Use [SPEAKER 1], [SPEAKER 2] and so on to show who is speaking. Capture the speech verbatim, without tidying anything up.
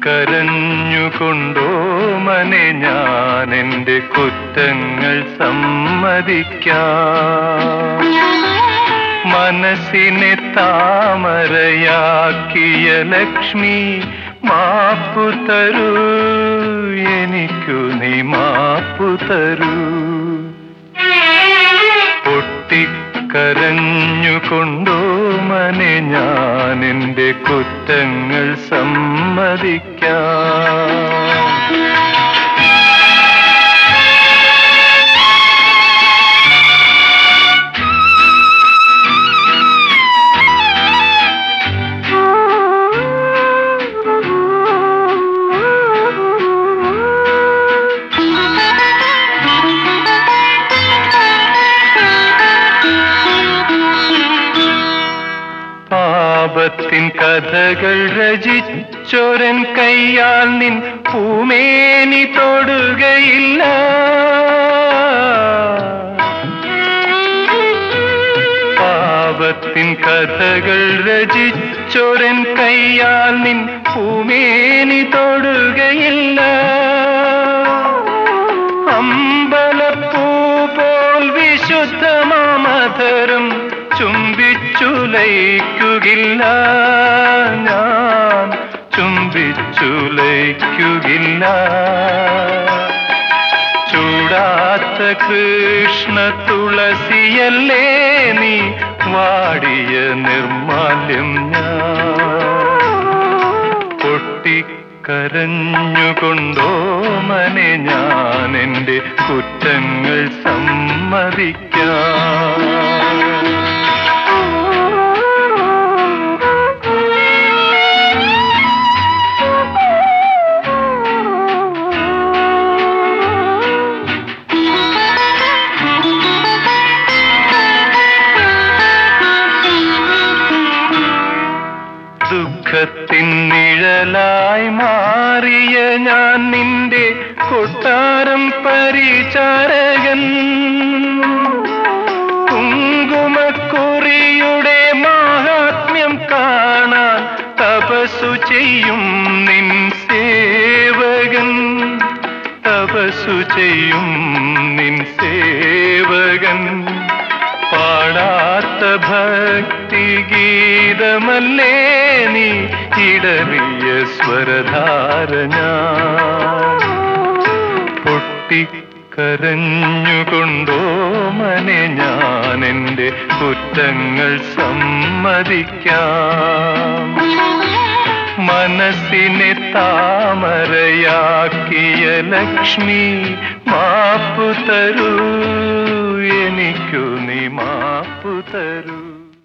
[SPEAKER 1] പൊട്ടിക്കരഞ്ഞുകൊണ്ടോമനെ ഞാൻ എൻ്റെ കുറ്റങ്ങൾ സമ്മതിക്കാം. മനസ്സിനെ താമരയാക്കിയ ലക്ഷ്മി മാപ്പു തരൂ, എനിക്കു നീ മാപ്പു തരൂ. പൊട്ടിക്കരഞ്ഞുകൊണ്ടോമനെ ഞാൻ എൻ്റെ കുറ്റങ്ങൾ സമ്മതിക്കാം. പാപത്തിൻ കഥകൾ രചിച്ചൊരൻ കയ്യാൽ നിൻ പൂമേനി തൊടുകയില്ല. പാപത്തിൻ കഥകൾ രചിച്ചൊരൻ കയ്യാൽ നിൻ പൂമേനി തൊടുകയില്ല. അമ്പലപ്പൂ പോൽ വിശുദ്ധമാമധരം ചുംബിച്ചുലയിക്കുകില്ല, ഞാൻ ചുംബിച്ചുലയിക്കുകില്ല. ചൂടാത്ത കൃഷ്ണ തുളസിയല്ലേ നീ, വാടിയ നിർമാല്യം ഞാൻ. പൊട്ടിക്കരഞ്ഞുകൊണ്ടോമനെ ഞാൻ എൻ്റെ കുറ്റങ്ങൾ സമ്മതിക്കാം. ദുഃഖത്തിൻ നിഴലായി മാറിയ ഞാൻ നിന്റെ കൊട്ടാരം പരിചാരകൻ. കുങ്കുമക്കുറിയുടെ മാഹാത്മ്യം കാണാൻ തപസ്സു ചെയ്യും നിൻ സേവകൻ, തപസ്സു ചെയ്യും നിൻ സേവകൻ. പാടാത്ത ഭക്തിഗീതമല്ലേ നീ, ഇടറിയ സ്വരധാര ഞാൻ. പൊട്ടിക്കരഞ്ഞുകൊണ്ടോമനെ ഞാൻ എൻ്റെ കുറ്റങ്ങൾ സമ്മതിക്കാം. മനസ്സിനെ താമരയാക്കിയ ലക്ഷ്മി മാപ്പു തരൂ, എനിക്കു നീ മാപ്പു തരൂ.